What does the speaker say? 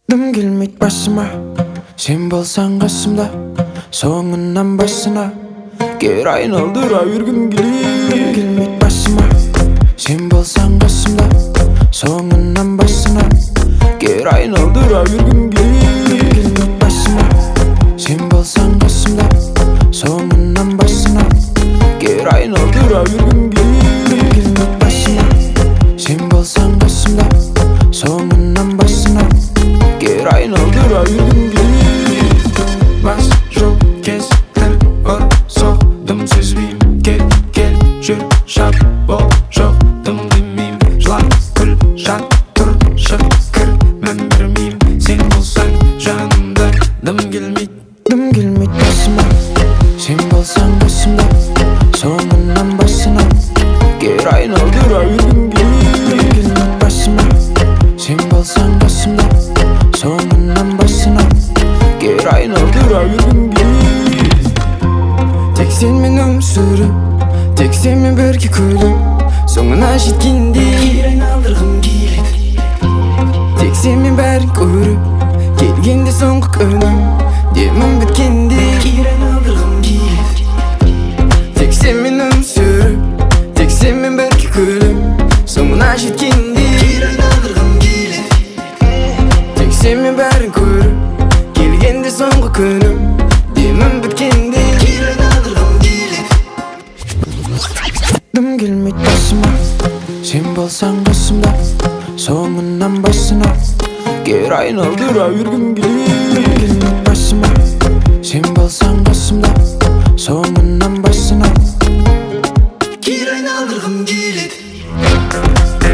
Dım келмейді басыма, сен болсаң қасымда, соңынан басына кер айналдыра бергім келеді. Дым келмейді басыма, сен болсаң қасымда, соңынан басына кер айналдыра бергім келеді. Дым келмейді басыма, сен болсаң қасымда, соңынан басына кер айналдыра бергім келеді. Дым келмейді басыма, сен болсаң қасымда, соңынан басына кер айналдыра бергім келеді. Бас жол кестім, ұрсоқ дым сезбейм. Кел, жүр, шап, бол, жоқ дым демейм. Жылап, күл, жат, тұр, шық, кір, мән бермейм. Сен болсаң жанымда, дым келмейді. Дым келмейді басыма, сен болсаң қасымда, соңынан басына кер айналдыра бергім келеді. Дым келмейді басыма, сен болсаң қасымда, соңынан басына кер айналдыра бергім келеді. Тек сенмен өмір сүріп, тек сенмен бірге күліп, соңына жеткенде кер айналдырғым келеді. Тек сенмен бәрін көріп, келгенде соңғы күнім, демім біткенде кер айналдырғым келеді. Тек сенмен өмір сүріп, тек сенмен бірге күліп, соңына жеткенде кер айналдырғым келеді. Тек сенмен бәрін көріп, келгенде соңғы күнім, демім біткенде кер айналдырғым келеді. Дым келмейді басыма, сен болсаң қасымда, соңынан басына кер айналдыра бергім келеді. Дым келмейді басыма, сен болсаң қасымда, соңынан басына кер айналдырғым келеді.